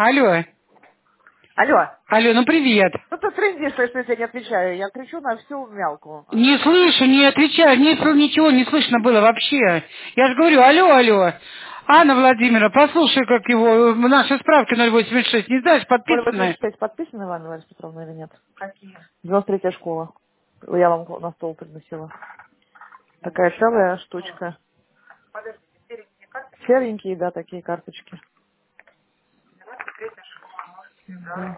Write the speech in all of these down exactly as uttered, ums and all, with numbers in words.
Алло. Алло. Алло, ну привет. Ну ты трындишь, что я тебе не отвечаю. Я кричу на всю мелкую. Не слышу, не отвечаю, не, слы- ничего не слышно было вообще. Я же говорю, алло, алло. Анна Владимировна, послушай, как его, наши справки ноль восемьдесят шесть, не знаешь, ноль подписаны? восемьдесят шесть подписаны, Иван Иванович Петровна, или нет? девяносто третья школа. Я вам на стол приносила. Такая целая штучка. Серенькие, да, такие карточки. Да.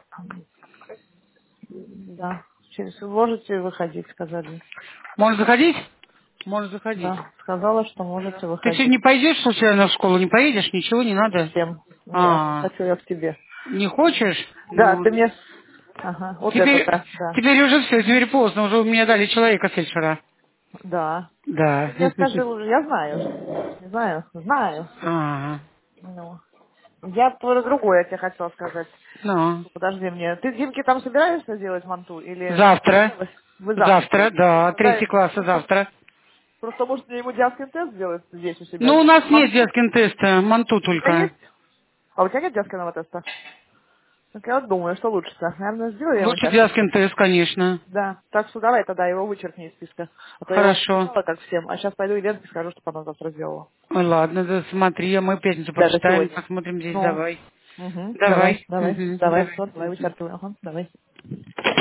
Да. Через можете выходить, сказали. Можешь заходить? Можешь заходить. Да. Сказала, что можете Ты сегодня выходить. не пойдешь случайно в школу, не поедешь, ничего не надо? Зачем? Нет, не А, хочу я к тебе. не хочешь? Да, Ну, ты мне... Ага, вот теперь, это-то, да. теперь уже все, теперь поздно, уже мне дали человека фельдшера. Да. Да. Ты мне скажи лучше, я знаю. Не знаю, знаю все. Ага. Ну. Я про другое тебе хотела сказать. Ну. Подожди мне. Ты Димке там собираешься делать манту? Или Завтра. договорилась? Вы завтра Завтра, делаете? да, Тогда третий класс просто, завтра. просто может мне ему диаскин тест сделать здесь у себя? Ну, у нас нет Манту. детским теста, манту У тебя только. есть? А у тебя нет диаскинового теста? Так я вот думаю, что лучше-то. Наверное, сделаю я ему Лучше диаскин детским тест. тест, конечно. Да. Так что давай тогда его вычеркни из списка. А то я его Хорошо. написала как всем, а сейчас пойду и Ленке скажу, чтобы она завтра сделала. Ой, ладно, да, смотри, а мы в пятницу Да, это почитаем, сегодня. посмотрим здесь, Ну, давай. угу, давай, Давай. давай, Мгм, давай, давай. вот, давай, Мгм. вычеркивай, ага, давай.